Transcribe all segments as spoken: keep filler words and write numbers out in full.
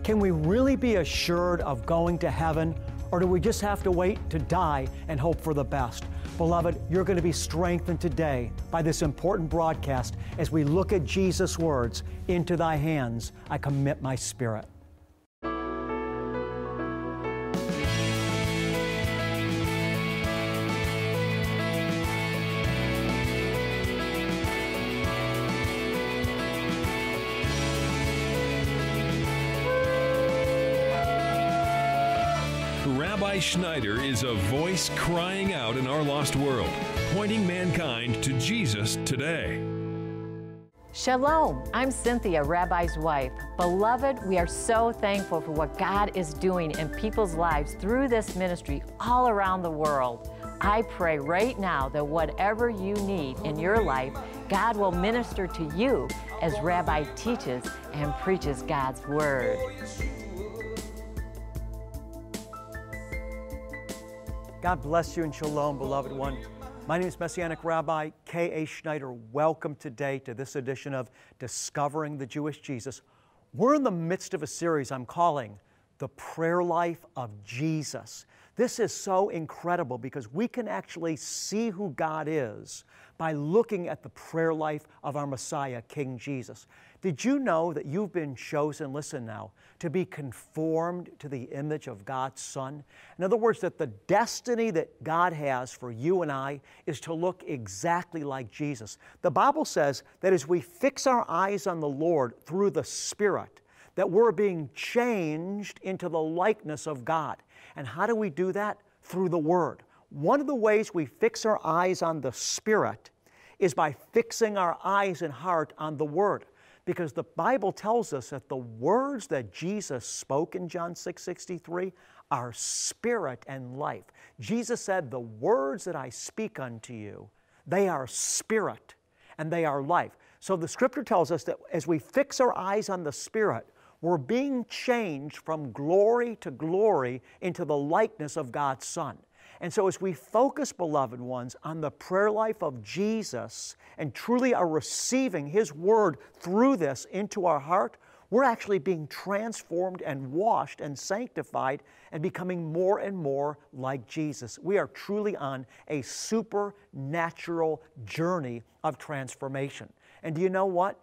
Can we really be assured of going to heaven, or do we just have to wait to die and hope for the best? Beloved, you're going to be strengthened today by this important broadcast as we look at Jesus' words, "Into thy hands I commit my spirit." Rabbi Schneider is a voice crying out in our lost world, pointing mankind to Jesus today. Shalom, I'm Cynthia, Rabbi's wife. Beloved, we are so thankful for what God is doing in people's lives through this ministry all around the world. I pray right now that whatever you need in your life, God will minister to you as Rabbi teaches and preaches God's Word. God bless you and shalom, beloved one. My name is Messianic Rabbi K A Schneider. Welcome today to this edition of Discovering the Jewish Jesus. We're in the midst of a series I'm calling The Prayer Life of Jesus. This is so incredible because we can actually see who God is by looking at the prayer life of our Messiah, King Jesus. Did you know that you've been chosen, listen now, to be conformed to the image of God's Son? In other words, that the destiny that God has for you and I is to look exactly like Jesus. The Bible says that as we fix our eyes on the Lord through the Spirit, that we're being changed into the likeness of God. And how do we do that? Through the Word. One of the ways we fix our eyes on the Spirit is by fixing our eyes and heart on the Word. Because the Bible tells us that the words that Jesus spoke in John six sixty-three are spirit and life. Jesus said, "The words that I speak unto you, they are spirit and they are life." So the Scripture tells us that as we fix our eyes on the Spirit, we're being changed from glory to glory into the likeness of God's Son. And so as we focus, beloved ones, on the prayer life of Jesus and truly are receiving His Word through this into our heart, we're actually being transformed and washed and sanctified and becoming more and more like Jesus. We are truly on a supernatural journey of transformation. And do you know what?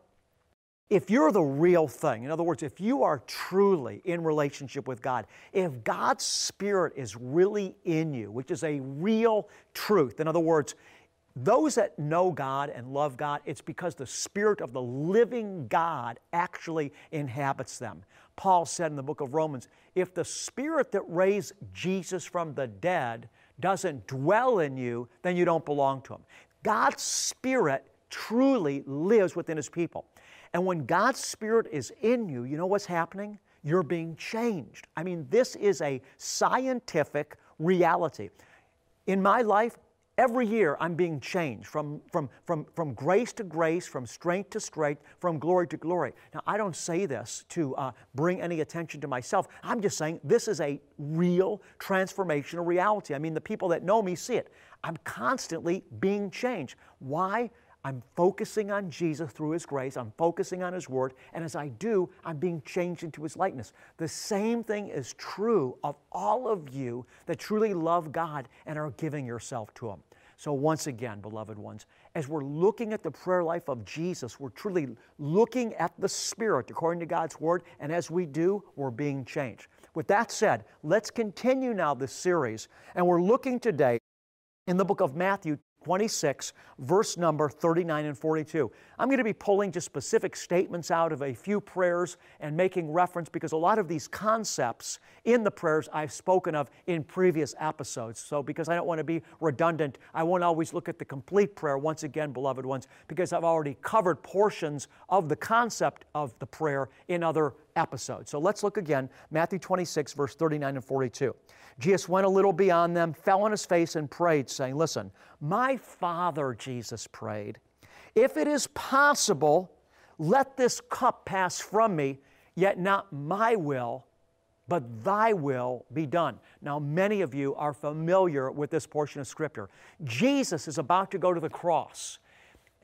If you're the real thing, in other words, if you are truly in relationship with God, if God's Spirit is really in you, which is a real truth, in other words, those that know God and love God, it's because the Spirit of the living God actually inhabits them. Paul said in the book of Romans, if the Spirit that raised Jesus from the dead doesn't dwell in you, then you don't belong to Him. God's Spirit truly lives within His people. And when God's Spirit is in you, you know what's happening? You're being changed. I mean, this is a scientific reality. In my life, every year I'm being changed from, from, from, from grace to grace, from strength to strength, from glory to glory. Now, I don't say this to uh, bring any attention to myself. I'm just saying this is a real transformational reality. I mean, the people that know me see it. I'm constantly being changed. Why? I'm focusing on Jesus through His grace. I'm focusing on His Word. And as I do, I'm being changed into His likeness. The same thing is true of all of you that truly love God and are giving yourself to Him. So once again, beloved ones, as we're looking at the prayer life of Jesus, we're truly looking at the Spirit according to God's Word. And as we do, we're being changed. With that said, let's continue now this series. And we're looking today in the book of Matthew twenty-six, verse number thirty-nine and forty-two. I'm going to be pulling just specific statements out of a few prayers and making reference because a lot of these concepts in the prayers I've spoken of in previous episodes. So because I don't want to be redundant, I won't always look at the complete prayer once again, beloved ones, because I've already covered portions of the concept of the prayer in other episodes. So let's look again, Matthew twenty-six, verse thirty-nine and forty-two. Jesus went a little beyond them, fell on His face and prayed, saying, listen, my Father, Jesus prayed, if it is possible, let this cup pass from me, yet not my will, but thy will be done. Now, many of you are familiar with this portion of Scripture. Jesus is about to go to the cross.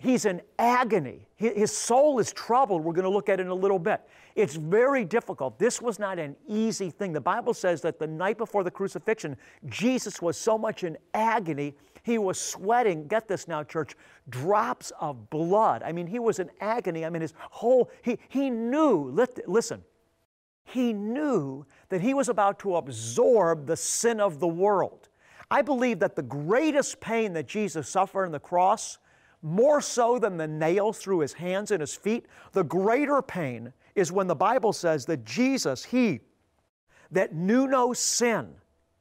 he's in agony. His soul is troubled. We're going to look at it in a little bit. It's very difficult. This was not an easy thing. The Bible says that the night before the crucifixion, Jesus was so much in agony, he was sweating, get this now, church, drops of blood. I mean, he was in agony. I mean, his whole, he, he knew, listen, he knew that he was about to absorb the sin of the world. I believe that the greatest pain that Jesus suffered on the cross, more so than the nails through his hands and his feet, the greater pain is when the Bible says that Jesus, he that knew no sin,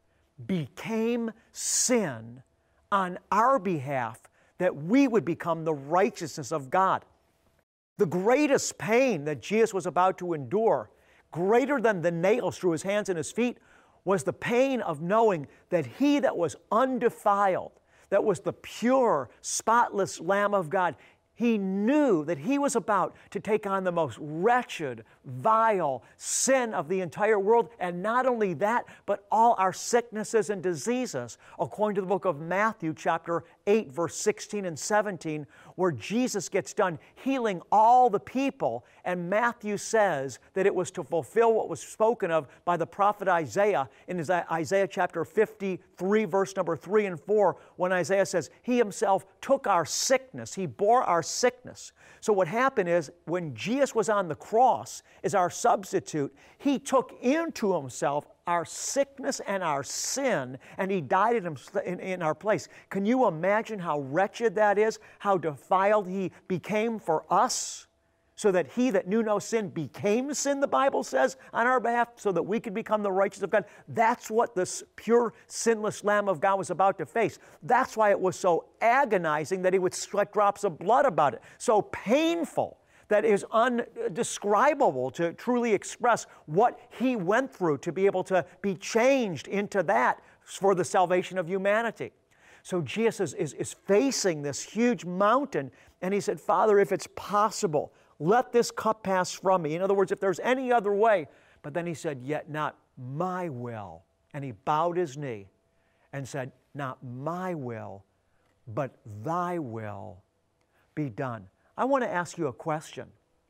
became sin on our behalf, that we would become the righteousness of God. The greatest pain that Jesus was about to endure, greater than the nails through his hands and his feet, was the pain of knowing that he that was undefiled, that was the pure, spotless Lamb of God, he knew that he was about to take on the most wretched, vile sin of the entire world. And not only that, but all our sicknesses and diseases, according to the book of Matthew, chapter eight, verse sixteen and seventeen, where Jesus gets done healing all the people. And Matthew says that it was to fulfill what was spoken of by the prophet Isaiah in Isaiah chapter fifty-three, verse number three and four, when Isaiah says, he himself took our sickness, he bore our sickness. So what happened is, when Jesus was on the cross as our substitute, he took into himself our sickness and our sin, and he died in, in, in our place. Can you imagine how wretched that is? How defiled he became for us? So that he that knew no sin became sin, the Bible says, on our behalf, so that we could become the righteousness of God. That's what this pure, sinless Lamb of God was about to face. That's why it was so agonizing that he would sweat drops of blood about it. So painful that is undescribable to truly express what he went through to be able to be changed into that for the salvation of humanity. So Jesus is, is, is facing this huge mountain, and he said, Father, if it's possible, let this cup pass from me. In other words, if there's any other way. But then he said, yet not my will. And he bowed his knee and said, not my will, but thy will be done. I want to ask you a question.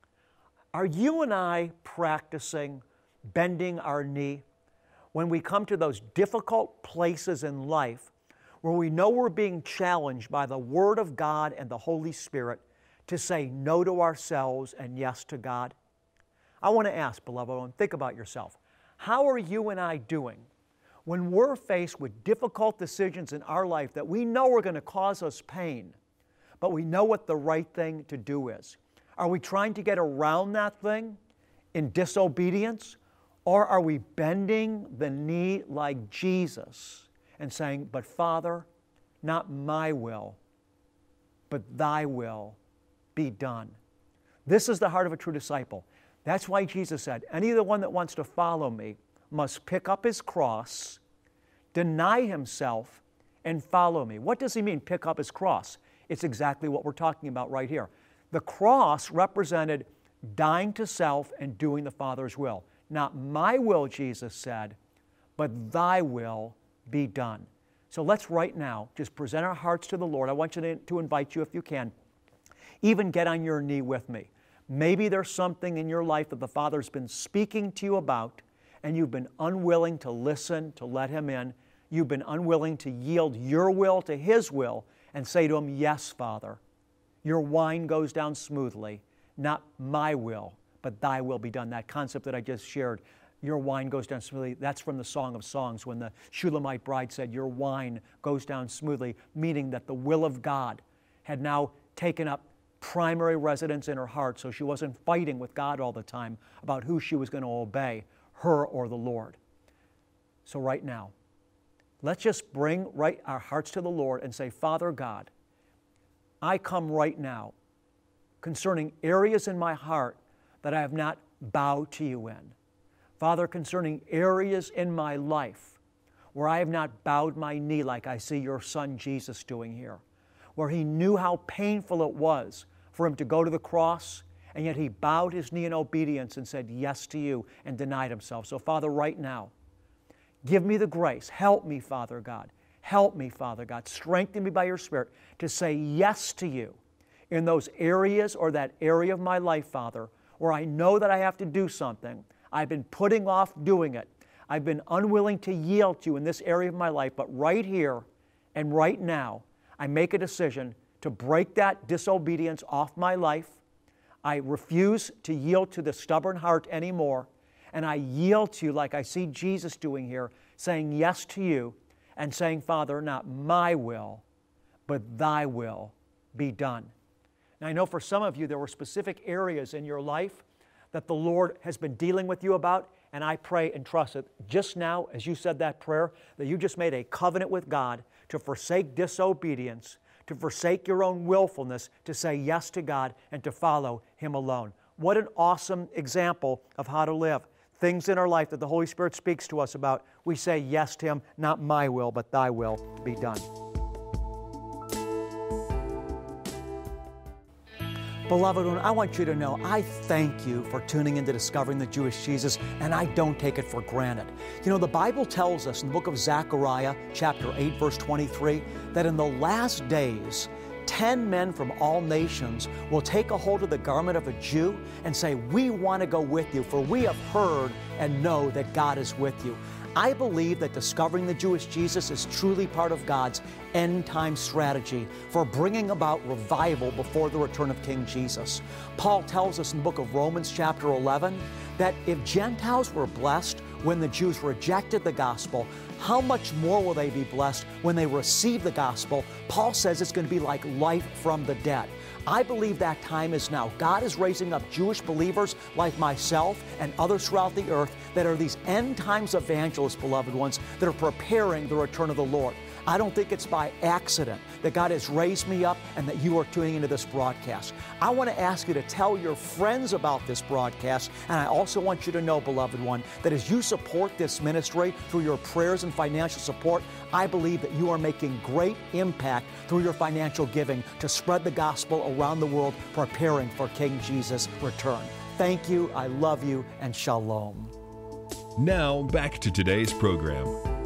Are you and I practicing bending our knee when we come to those difficult places in life where we know we're being challenged by the Word of God and the Holy Spirit to say no to ourselves and yes to God? I want to ask, beloved one, think about yourself. How are you and I doing when we're faced with difficult decisions in our life that we know are going to cause us pain, but we know what the right thing to do is? Are we trying to get around that thing in disobedience, or are we bending the knee like Jesus and saying, but Father, not my will, but thy will be done? This is the heart of a true disciple. That's why Jesus said, any the one that wants to follow me must pick up his cross, deny himself, and follow me. What does he mean, pick up his cross? It's exactly what we're talking about right here. The cross represented dying to self and doing the Father's will. Not my will, Jesus said, but thy will be done. So let's right now just present our hearts to the Lord. I want you to, to invite you, if you can, even get on your knee with me. Maybe there's something in your life that the Father's been speaking to you about, and you've been unwilling to listen, to let Him in. You've been unwilling to yield your will to His will and say to Him, yes, Father, your wine goes down smoothly, not my will, but thy will be done. That concept that I just shared, your wine goes down smoothly, that's from the Song of Songs when the Shulamite bride said, your wine goes down smoothly, meaning that the will of God had now taken up primary residence in her heart, so she wasn't fighting with God all the time about who she was going to obey, her or the Lord. So right now, let's just bring right our hearts to the Lord and say, Father God, I come right now concerning areas in my heart that I have not bowed to you in. Father, concerning areas in my life where I have not bowed my knee like I see your Son Jesus doing here, where He knew how painful it was for Him to go to the cross, and yet He bowed His knee in obedience and said yes to you and denied Himself. So Father, right now, give me the grace. Help me, Father God. Help me, Father God. Strengthen me by your Spirit to say yes to you in those areas or that area of my life, Father, where I know that I have to do something. I've been putting off doing it. I've been unwilling to yield to you in this area of my life, but right here and right now, I make a decision to break that disobedience off my life. I refuse to yield to the stubborn heart anymore, and I yield to you like I see Jesus doing here, saying yes to you and saying, Father, not my will, but thy will be done. Now, I know for some of you there were specific areas in your life that the Lord has been dealing with you about, and I pray and trust that just now, as you said that prayer, that you just made a covenant with God to forsake disobedience, to forsake your own willfulness, to say yes to God and to follow Him alone. What an awesome example of how to live. Things in our life that the Holy Spirit speaks to us about, we say yes to Him, not my will, but thy will be done. Beloved one, I want you to know I thank you for tuning into Discovering the Jewish Jesus, and I don't take it for granted. You know, the Bible tells us in the book of Zechariah, chapter eight, verse twenty-three, that in the last days, ten men from all nations will take a hold of the garment of a Jew and say, we want to go with you, for we have heard and know that God is with you. I believe that Discovering the Jewish Jesus is truly part of God's end-time strategy for bringing about revival before the return of King Jesus. Paul tells us in the book of Romans chapter eleven that if Gentiles were blessed when the Jews rejected the gospel, how much more will they be blessed when they receive the gospel? Paul says it's going to be like life from the dead. I believe that time is now. God is raising up Jewish believers like myself and others throughout the earth that are these end times evangelists, beloved ones, that are preparing the return of the Lord. I don't think it's by accident that God has raised me up and that you are tuning into this broadcast. I want to ask you to tell your friends about this broadcast, and I also want you to know, beloved one, that as you support this ministry through your prayers and financial support, I believe that you are making great impact through your financial giving to spread the gospel around the world, preparing for King Jesus' return. Thank you, I love you, and shalom. Now, back to today's program.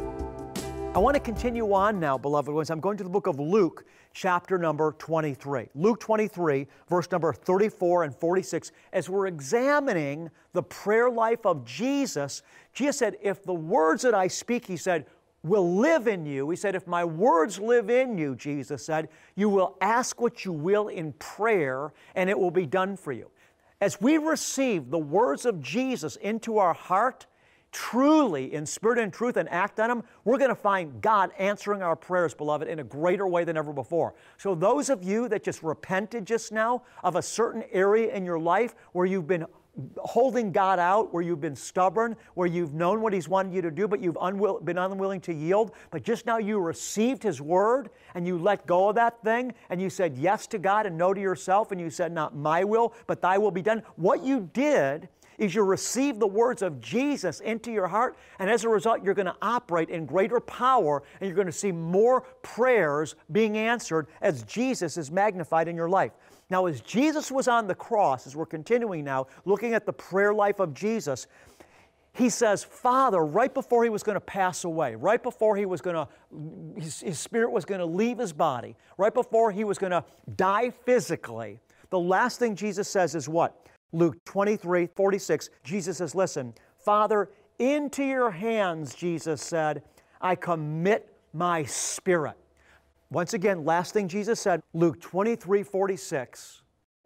I want to continue on now, beloved ones. I'm going to the book of Luke, chapter number twenty-three. Luke twenty-three, verse number thirty-four and forty-six. As we're examining the prayer life of Jesus, Jesus said, if the words that I speak, He said, will live in you. He said, if my words live in you, Jesus said, you will ask what you will in prayer, and it will be done for you. As we receive the words of Jesus into our heart, truly in spirit and truth, and act on them, we're going to find God answering our prayers, beloved, in a greater way than ever before. So those of you that just repented just now of a certain area in your life where you've been holding God out, where you've been stubborn, where you've known what He's wanted you to do, but you've unwill- been unwilling to yield, but just now you received His Word and you let go of that thing and you said yes to God and no to yourself, and you said, not my will, but thy will be done. What you did is you receive the words of Jesus into your heart, and as a result, you're going to operate in greater power, and you're going to see more prayers being answered as Jesus is magnified in your life. Now, as Jesus was on the cross, as we're continuing now, looking at the prayer life of Jesus, He says, Father, right before He was going to pass away, right before He was going to, his, his spirit was going to leave His body, right before He was going to die physically, the last thing Jesus says is what? Luke twenty-three, forty-six, Jesus says, listen, Father, into your hands, Jesus said, I commit my spirit. Once again, last thing Jesus said, Luke twenty-three, forty-six,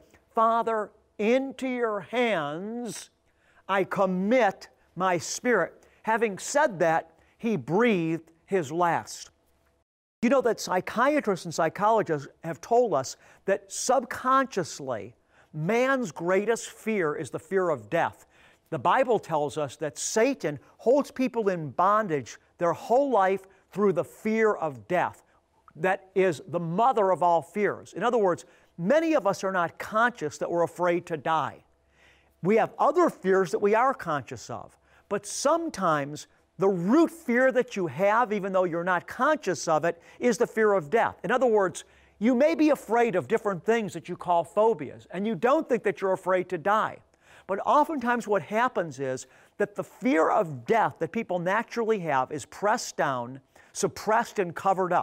Father, into your hands I commit my spirit. Having said that, He breathed His last. You know that psychiatrists and psychologists have told us that subconsciously, man's greatest fear is the fear of death. The Bible tells us that Satan holds people in bondage their whole life through the fear of death. That is the mother of all fears. In other words, many of us are not conscious that we're afraid to die. We have other fears that we are conscious of. But sometimes the root fear that you have, even though you're not conscious of it, is the fear of death. In other words, you may be afraid of different things that you call phobias, and you don't think that you're afraid to die. But oftentimes what happens is that the fear of death that people naturally have is pressed down, suppressed, and covered up.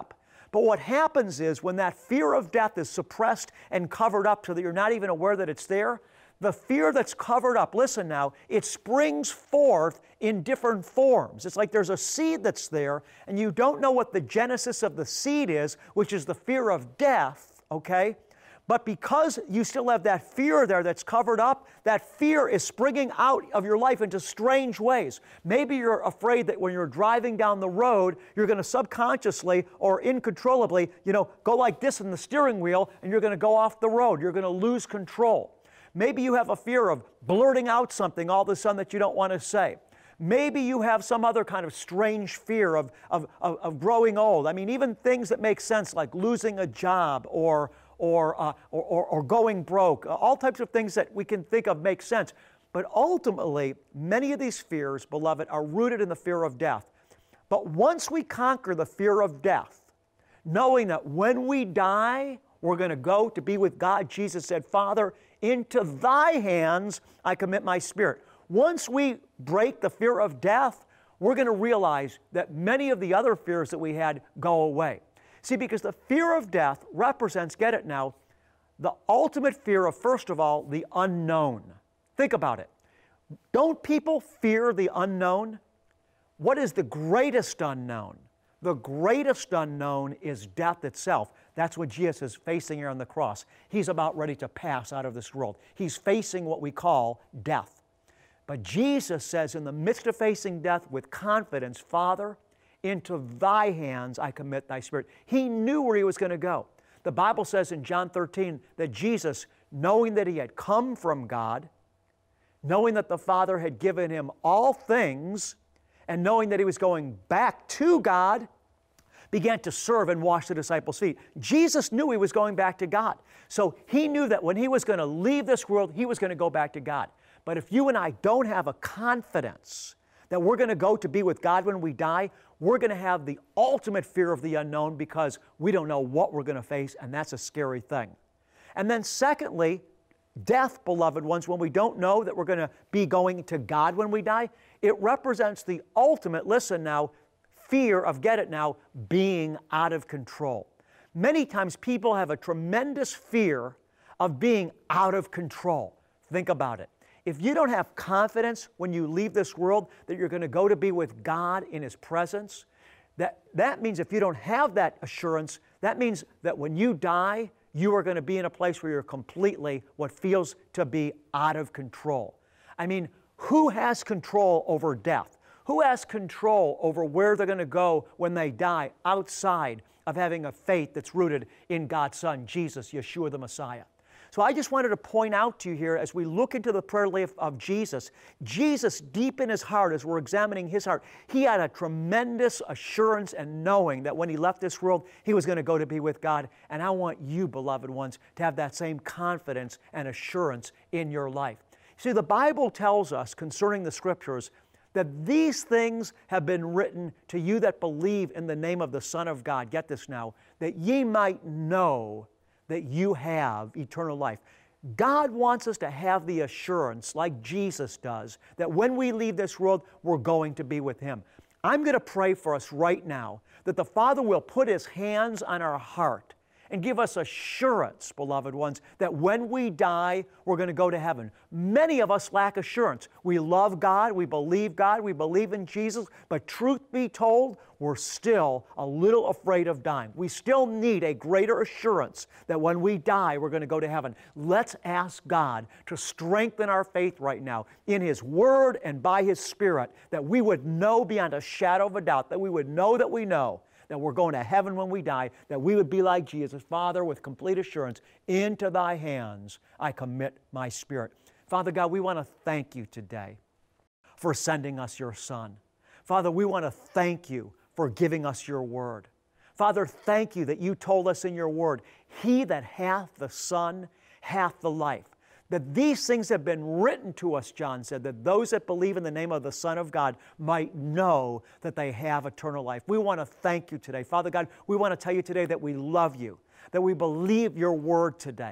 But what happens is when that fear of death is suppressed and covered up so that you're not even aware that it's there, the fear that's covered up, listen now, it springs forth in different forms. It's like there's a seed that's there, and you don't know what the genesis of the seed is, which is the fear of death, okay? But because you still have that fear there that's covered up, that fear is springing out of your life into strange ways. Maybe you're afraid that when you're driving down the road, you're going to subconsciously or uncontrollably, you know, go like this in the steering wheel, and you're going to go off the road. You're going to lose control. Maybe you have a fear of blurting out something all of a sudden that you don't want to say. Maybe you have some other kind of strange fear of, of, of, of growing old. I mean, even things that make sense like losing a job or, or, uh, or, or, or going broke. All types of things that we can think of make sense. But ultimately, many of these fears, beloved, are rooted in the fear of death. But once we conquer the fear of death, knowing that when we die, we're going to go to be with God, Jesus said, Father, into thy hands I commit my spirit. Once we break the fear of death, we're going to realize that many of the other fears that we had go away. See, because the fear of death represents, get it now, the ultimate fear of, first of all, the unknown. Think about it. Don't people fear the unknown? What is the greatest unknown? The greatest unknown is death itself. That's what Jesus is facing here on the cross. He's about ready to pass out of this world. He's facing what we call death. But Jesus says, in the midst of facing death with confidence, Father, into thy hands I commit thy spirit. He knew where he was going to go. The Bible says in John thirteen that Jesus, knowing that he had come from God, knowing that the Father had given him all things, and knowing that he was going back to God, began to serve and wash the disciples' feet. Jesus knew he was going back to God. So he knew that when he was going to leave this world, he was going to go back to God. But if you and I don't have a confidence that we're going to go to be with God when we die, we're going to have the ultimate fear of the unknown because we don't know what we're going to face, and that's a scary thing. And then secondly, death, beloved ones, when we don't know that we're going to be going to God when we die, it represents the ultimate, listen now, fear of, get it now, being out of control. Many times people have a tremendous fear of being out of control. Think about it. If you don't have confidence when you leave this world that you're going to go to be with God in His presence, that, that means if you don't have that assurance, that means that when you die, you are going to be in a place where you're completely what feels to be out of control. I mean, who has control over death? Who has control over where they're going to go when they die outside of having a faith that's rooted in God's Son, Jesus, Yeshua the Messiah? So I just wanted to point out to you here as we look into the prayer life of Jesus, Jesus deep in His heart, as we're examining His heart, He had a tremendous assurance and knowing that when He left this world, He was going to go to be with God. And I want you, beloved ones, to have that same confidence and assurance in your life. See, the Bible tells us concerning the Scriptures that these things have been written to you that believe in the name of the Son of God. Get this now, that ye might know that you have eternal life. God wants us to have the assurance, like Jesus does, that when we leave this world, we're going to be with Him. I'm going to pray for us right now that the Father will put His hands on our heart and give us assurance, beloved ones, that when we die, we're going to go to heaven. Many of us lack assurance. We love God, we believe God, we believe in Jesus, but truth be told, we're still a little afraid of dying. We still need a greater assurance that when we die, we're going to go to heaven. Let's ask God to strengthen our faith right now in His Word and by His Spirit, that we would know beyond a shadow of a doubt, that we would know that we know that we're going to heaven when we die, that we would be like Jesus. Father, with complete assurance, into thy hands I commit my spirit. Father God, we want to thank you today for sending us your Son. Father, we want to thank you for giving us your word. Father, thank you that you told us in your word, he that hath the Son hath the life. That these things have been written to us, John said, that those that believe in the name of the Son of God might know that they have eternal life. We want to thank you today. Father God, we want to tell you today that we love you, that we believe your word today,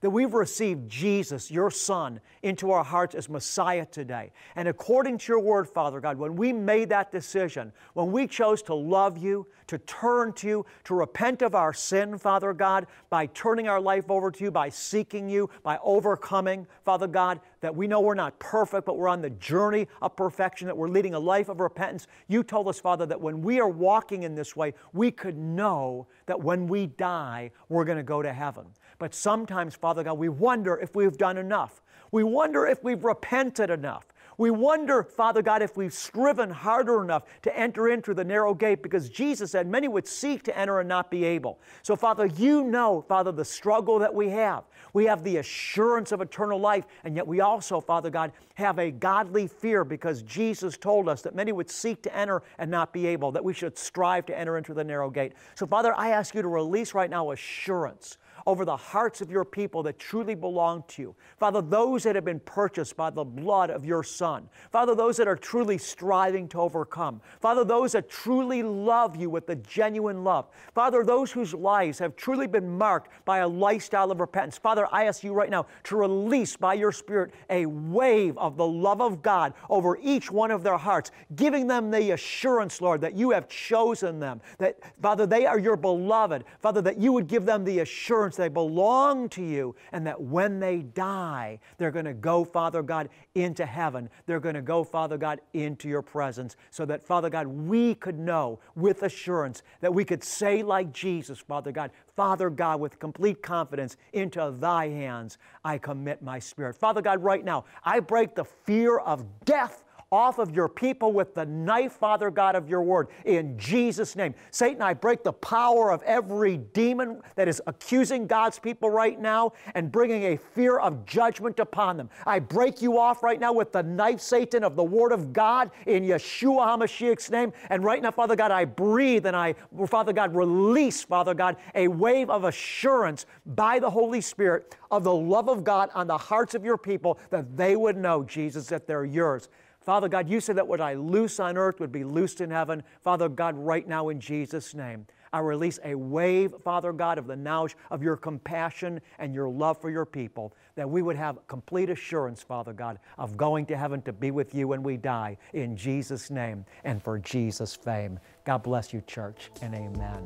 that we've received Jesus, your Son, into our hearts as Messiah today. And according to your word, Father God, when we made that decision, when we chose to love you, to turn to you, to repent of our sin, Father God, by turning our life over to you, by seeking you, by overcoming, Father God, that we know we're not perfect, but we're on the journey of perfection, that we're leading a life of repentance. You told us, Father, that when we are walking in this way, we could know that when we die, we're going to go to heaven. But sometimes, Father God, we wonder if we've done enough. We wonder if we've repented enough. We wonder, Father God, if we've striven harder enough to enter into the narrow gate, because Jesus said many would seek to enter and not be able. So, Father, you know, Father, the struggle that we have. We have the assurance of eternal life, and yet we also, Father God, have a godly fear, because Jesus told us that many would seek to enter and not be able, that we should strive to enter into the narrow gate. So, Father, I ask you to release right now assurance over the hearts of your people that truly belong to you. Father, those that have been purchased by the blood of your Son. Father, those that are truly striving to overcome. Father, those that truly love you with the genuine love. Father, those whose lives have truly been marked by a lifestyle of repentance. Father, I ask you right now to release by your Spirit a wave of the love of God over each one of their hearts, giving them the assurance, Lord, that you have chosen them, that, Father, they are your beloved. Father, that you would give them the assurance they belong to you, and that when they die, they're going to go, Father God, into heaven. They're going to go, Father God, into your presence, so that, Father God, we could know with assurance that we could say like Jesus, Father God, Father God, with complete confidence, into thy hands I commit my spirit. Father God, right now, I break the fear of death off of your people with the knife, Father God, of your word, in Jesus' name. Satan, I break the power of every demon that is accusing God's people right now and bringing a fear of judgment upon them. I break you off right now with the knife, Satan, of the word of God in Yeshua HaMashiach's name. And right now, Father God, I breathe and I, Father God, release, Father God, a wave of assurance by the Holy Spirit of the love of God on the hearts of your people, that they would know, Jesus, that they're yours. Father God, you said that what I loose on earth would be loosed in heaven. Father God, right now in Jesus' name, I release a wave, Father God, of the knowledge of your compassion and your love for your people, that we would have complete assurance, Father God, of going to heaven to be with you when we die, in Jesus' name and for Jesus' fame. God bless you, church, and amen.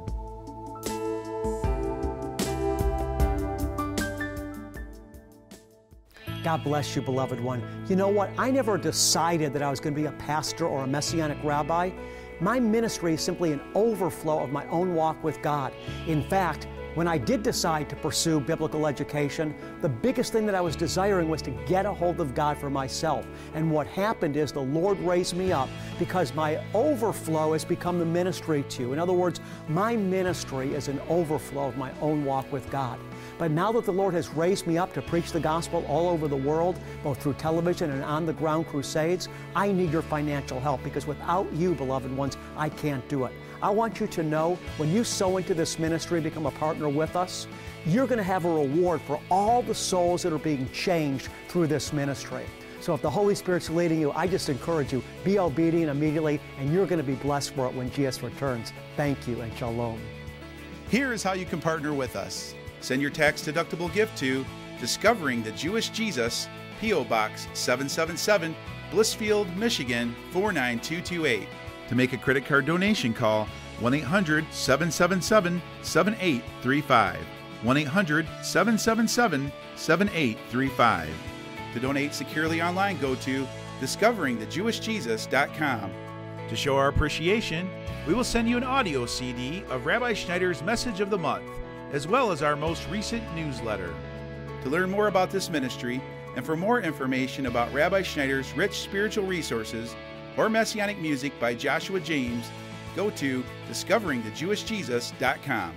God bless you, beloved one. You know what? I never decided that I was going to be a pastor or a Messianic rabbi. My ministry is simply an overflow of my own walk with God. In fact, when I did decide to pursue biblical education, the biggest thing that I was desiring was to get a hold of God for myself. And what happened is the Lord raised me up because my overflow has become the ministry too. In other words, my ministry is an overflow of my own walk with God. But now that the Lord has raised me up to preach the gospel all over the world, both through television and on-the-ground crusades, I need your financial help, because without you, beloved ones, I can't do it. I want you to know, when you sow into this ministry and become a partner with us, you're going to have a reward for all the souls that are being changed through this ministry. So if the Holy Spirit's leading you, I just encourage you, be obedient immediately, and you're going to be blessed for it when Jesus returns. Thank you, and shalom. Here is how you can partner with us. Send your tax-deductible gift to Discovering the Jewish Jesus, P O Box seven seven seven, Blissfield, Michigan four nine two two eight. To make a credit card donation, call one eight hundred, seven seven seven, seven eight three five. one eight hundred, seven seven seven, seven eight three five. To donate securely online, go to discovering the jewish jesus dot com. To show our appreciation, we will send you an audio C D of Rabbi Schneider's Message of the Month, as well as our most recent newsletter. To learn more about this ministry, and for more information about Rabbi Schneider's rich spiritual resources or Messianic music by Joshua James, go to discovering the jewish jesus dot com.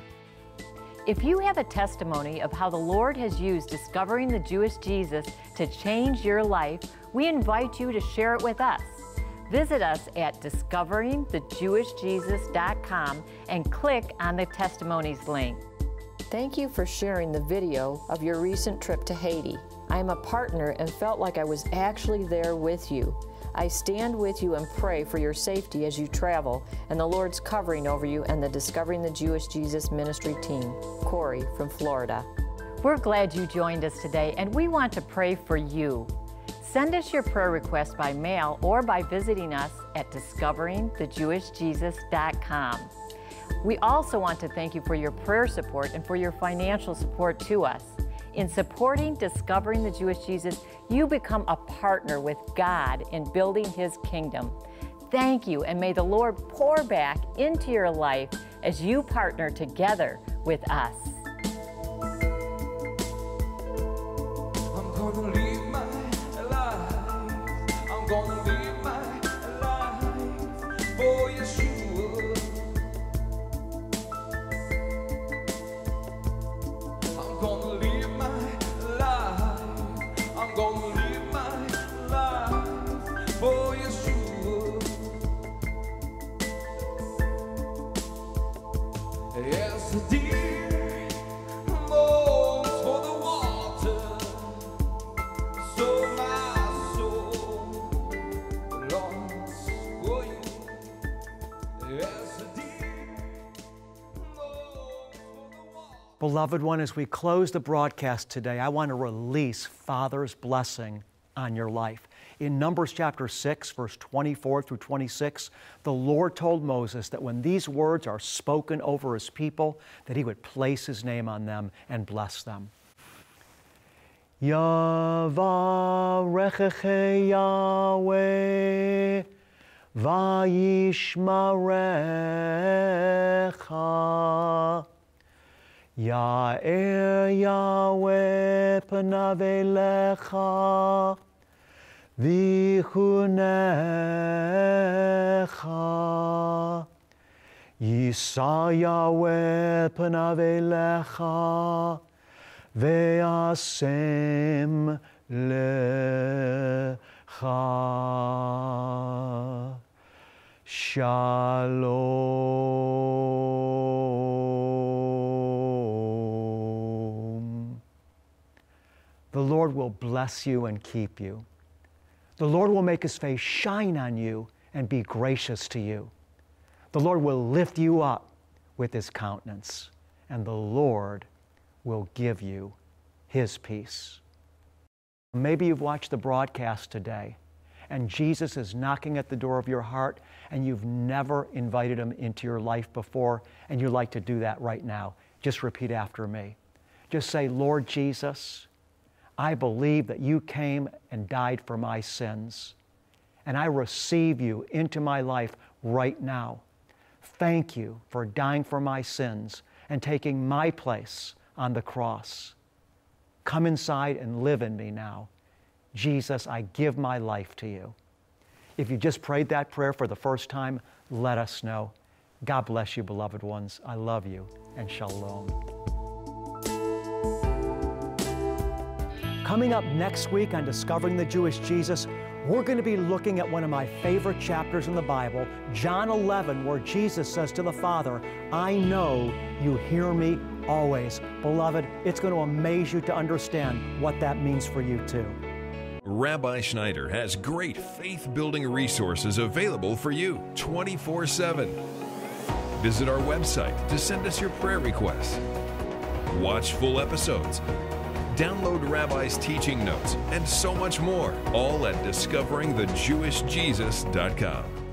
If you have a testimony of how the Lord has used Discovering the Jewish Jesus to change your life, we invite you to share it with us. Visit us at discovering the jewish jesus dot com and click on the Testimonies link. Thank you for sharing the video of your recent trip to Haiti. I am a partner and felt like I was actually there with you. I stand with you and pray for your safety as you travel, and the Lord's covering over you and the Discovering the Jewish Jesus ministry team. Corey from Florida. We're glad you joined us today, and we want to pray for you. Send us your prayer request by mail or by visiting us at discovering the jewish jesus dot com. We also want to thank you for your prayer support and for your financial support to us. In supporting Discovering the Jewish Jesus, you become a partner with God in building His kingdom. Thank you, and may the Lord pour back into your life as you partner together with us. I'm gonna live my life. I'm gonna live my life for Yeshua. I'm gonna live my life. I'm gonna live my life for Yeshua. As the deer moans for the water, so my soul longs for you. As the deer moans for the water. Beloved one, as we close the broadcast today, I want to release Father's blessing on your life. In Numbers chapter six, verse twenty-four through twenty-six, the Lord told Moses that when these words are spoken over His people, that He would place His name on them and bless them. Yavarecheche Yahweh vayishmarecha. Ya'er Yahweh panav elecha v'chunecha. Yisa Yahweh panav elecha ve'asem lecha. Shalom. The Lord will bless you and keep you. The Lord will make His face shine on you and be gracious to you. The Lord will lift you up with His countenance, and the Lord will give you His peace. Maybe you've watched the broadcast today, and Jesus is knocking at the door of your heart, and you've never invited Him into your life before, and you'd like to do that right now. Just repeat after me. Just say, Lord Jesus, I believe that You came and died for my sins, and I receive You into my life right now. Thank You for dying for my sins and taking my place on the cross. Come inside and live in me now. Jesus, I give my life to You. If you just prayed that prayer for the first time, let us know. God bless you, beloved ones. I love you, and shalom. Coming up next week on Discovering the Jewish Jesus, we're going to be looking at one of my favorite chapters in the Bible, John eleven, where Jesus says to the Father, I know You hear me always. Beloved, it's going to amaze you to understand what that means for you too. Rabbi Schneider has great faith-building resources available for you twenty-four seven. Visit our website to send us your prayer requests. Watch full episodes. Download Rabbi's teaching notes and so much more, all at discovering the jewish jesus dot com.